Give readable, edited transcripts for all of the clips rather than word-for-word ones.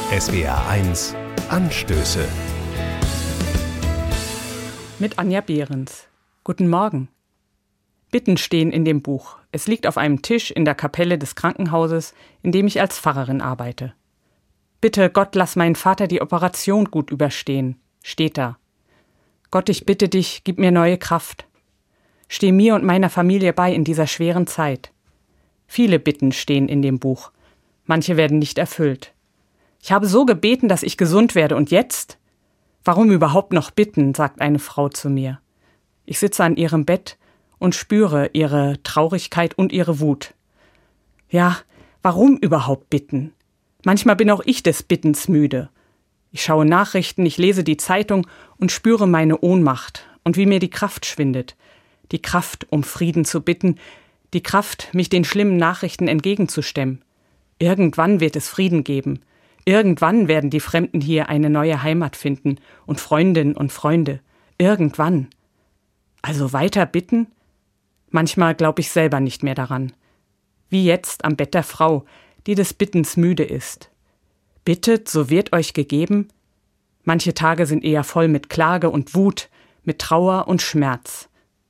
SWR1 Anstöße. Mit Anja Behrens. Guten Morgen. Bitten stehen in dem Buch. Es liegt auf einem Tisch in der Kapelle des Krankenhauses, in dem ich als Pfarrerin arbeite. Bitte, Gott, lass meinen Vater die Operation gut überstehen, steht da. Gott, ich bitte dich, gib mir neue Kraft. Steh mir und meiner Familie bei in dieser schweren Zeit. Viele Bitten stehen in dem Buch. Manche werden nicht erfüllt. Ich habe so gebeten, dass ich gesund werde, und jetzt? Warum überhaupt noch bitten, sagt eine Frau zu mir. Ich sitze an ihrem Bett und spüre ihre Traurigkeit und ihre Wut. Ja, warum überhaupt bitten? Manchmal bin auch ich des Bittens müde. Ich schaue Nachrichten, ich lese die Zeitung und spüre meine Ohnmacht und wie mir die Kraft schwindet. Die Kraft, um Frieden zu bitten, die Kraft, mich den schlimmen Nachrichten entgegenzustemmen. Irgendwann wird es Frieden geben. Irgendwann werden die Fremden hier eine neue Heimat finden und Freundinnen und Freunde. Irgendwann. Also weiter bitten? Manchmal glaube ich selber nicht mehr daran. Wie jetzt am Bett der Frau, die des Bittens müde ist. Bittet, so wird euch gegeben. Manche Tage sind eher voll mit Klage und Wut, mit Trauer und Schmerz.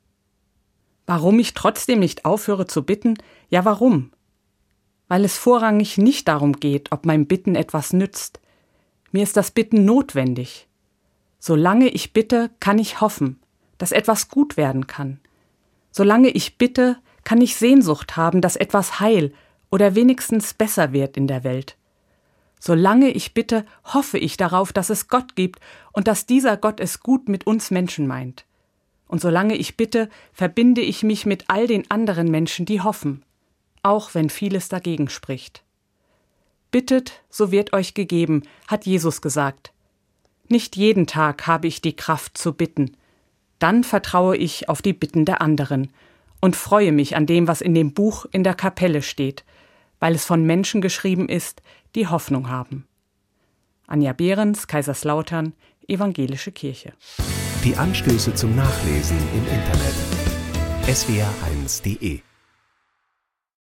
Warum ich trotzdem nicht aufhöre zu bitten? Ja, warum? Weil es vorrangig nicht darum geht, ob mein Bitten etwas nützt. Mir ist das Bitten notwendig. Solange ich bitte, kann ich hoffen, dass etwas gut werden kann. Solange ich bitte, kann ich Sehnsucht haben, dass etwas heil oder wenigstens besser wird in der Welt. Solange ich bitte, hoffe ich darauf, dass es Gott gibt und dass dieser Gott es gut mit uns Menschen meint. Und solange ich bitte, verbinde ich mich mit all den anderen Menschen, die hoffen, auch wenn vieles dagegen spricht. Bittet, so wird euch gegeben, hat Jesus gesagt. Nicht jeden Tag habe ich die Kraft zu bitten. Dann vertraue ich auf die Bitten der anderen und freue mich an dem, was in dem Buch in der Kapelle steht, weil es von Menschen geschrieben ist, die Hoffnung haben. Anja Behrens, Kaiserslautern, Evangelische Kirche. Die Anstöße zum Nachlesen im Internet. swr1.de